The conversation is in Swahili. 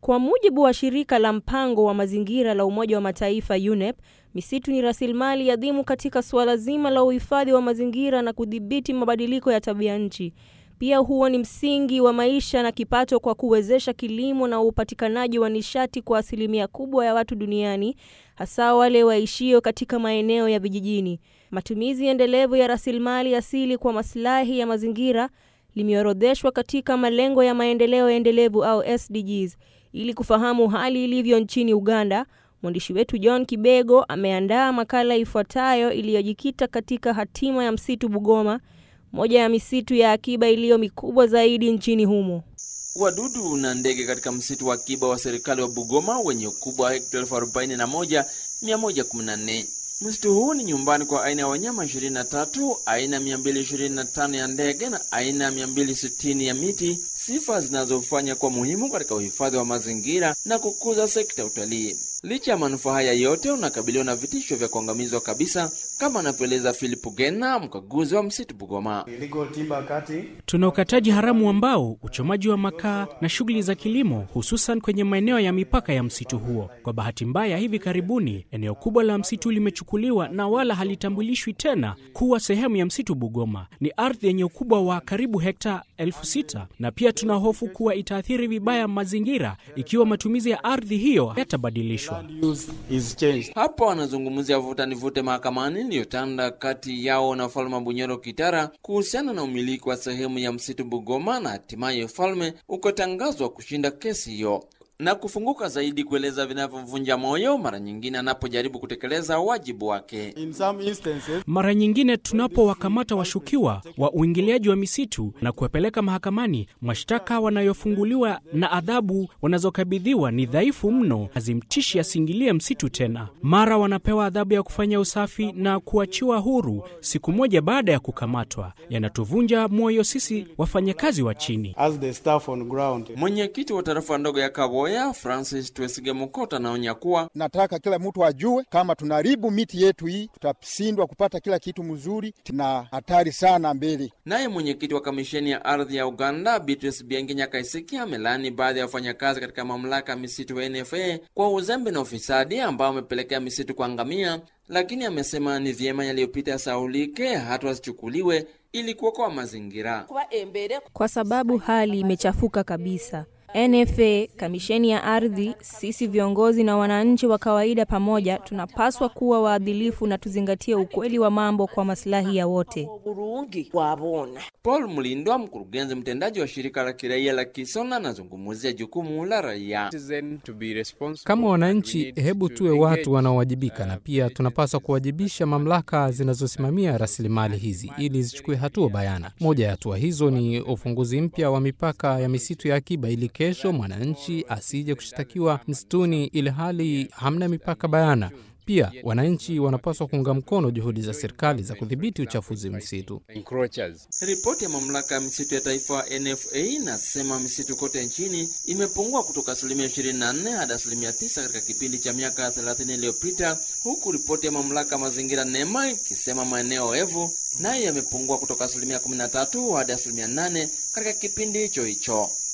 Kwa mujibu wa shirika la mpango wa mazingira la Umoja wa Mataifa UNEP, misitu ni rasilimali adhimu katika suala zima la uhifadhi wa mazingira na kudhibiti mabadiliko ya tabia nchi. Pia huo ni msingi wa maisha na kipato kwa kuwezesha kilimo na upatikanaji wa nishati kwa asilimia kubwa ya watu duniani, hasa wale waishio katika maeneo ya vijijini. Matumizi endelevu ya rasilimali asili kwa maslahi ya mazingira limeorodheshwa katika malengo ya maendeleo endelevu au SDGs. Ili kufahamu hali ilivyo nchini Uganda, mwandishi wetu John Kibego ameandaa makala ifuatayo iliyojikita katika hatima ya msitu Bugoma, moja ya misitu ya akiba iliyo mikubwa zaidi nchini humo. Wadudu na ndege katika msitu wa akiba wa serikali wa Bugoma wenye ukubwa wa hekta 41,114. Msitu huu ni nyumbani kwa aina ya wanyama 23, aina 225 ya ndege na aina 260 ya miti, sifa zinazofanya kwa muhimu katika uhifadhi wa mazingira na kukuza sekta ya utalii. Licha ya manufaa haya yote, unakabiliwa na vitisho vya kuangamizwa kabisa, kama anavyoeleza Philip Gena, mkaguzi wa msitu Bugoma. Tuna ukataji haramu wa mbao, uchomaji wa makaa na shughuli za kilimo, hususan kwenye maeneo ya mipaka ya msitu huo. Kwa bahati mbaya, hivi karibuni eneo kubwa la msitu limechukuliwa na wala halitambulishwi tena kuwa sehemu ya msitu Bugoma. Ni ardhi yenye ukubwa wa karibu hekta 6,000, na pia tuna hofu kuwa itaathiri vibaya mazingira ikiwa matumizi ya ardhi hiyo yatabadilishwa. Hapo wanazungumzia vuta ni vute mahakamani iliyotanda kati yao na Falme Bunyoro Kitara kuhusiana na umiliki wa sehemu ya msitu Bugoma, na hatimaye ufalme ukatangazwa kushinda kesi hiyo na kufunguka zaidi kueleza vinavyomvunja moyo mara nyingine anapojaribu kutekeleza wajibu wake. Mara nyingine tunapowakamata washukiwa wa uingiliaji wa misitu na kuwapeleka mahakamani, mashtaka wanayofunguliwa na adhabu wanazokabidhiwa ni dhaifu mno, hazimtishi asingilie msitu tena. Mara wanapewa adhabu ya kufanya usafi na kuachiwa huru siku moja baada ya kukamatwa. Yanatuvunja moyo sisi wafanyakazi wa chini. Mwenyekiti wa tarafa ndogo ya Kaboya, Francis Twesige Mukota, anaonya kuwa nataka kila mtu ajue kama tunaribu miti yetu hii tutashindwa kupata kila kitu mzuri na hatari sana mbele. Naye mwenyekiti wa kamisheni ya ardhi ya Uganda, Beatrice Biengenya Kaiseki, amelani baadhi ya wafanyakazi katika mamlaka ya misitu ya NFA kwa uzembe na ufisadi ambao wamepelekea misitu kuangamia, lakini amesema ni vyema yaliyopita yasahaulike, hatua zichukuliwe ili kuokoa mazingira, kwa sababu hali imechafuka kabisa. NFA, kamisheni ya ardhi, sisi viongozi na wananchi wa kawaida pamoja tunapaswa kuwa waadilifu na tuzingatie ukweli wa mambo kwa maslahi ya wote. Paul Mulindwa, mkurugenzi mtendaji wa shirika la kiraia la Kisona, anazungumzia jukumu la raia. Kama wananchi, hebu tuwe watu wanaowajibika, na pia tunapaswa kuwajibisha mamlaka zinazosimamia rasilimali hizi ili zichukue hatua bayana. Moja ya hatua hizo ni ufunguzi mpya wa mipaka ya misitu ya akiba ili kesho mwananchi asije kushtakiwa msituni ili hali hamna mipaka bayana. Pia wananchi wanapaswa kuunga mkono juhudi za serikali za kudhibiti uchafuzi msitu. Ripoti ya mamlaka ya misitu ya taifa NFA inasema misitu kote nchini imepungua kutoka 24% hadi 9% katika kipindi cha miaka 30 iliyopita, huku ripoti ya mamlaka ya mazingira NEMA ikisema maeneo oevu nayo yamepungua kutoka 13% hadi 8% katika kipindi hicho.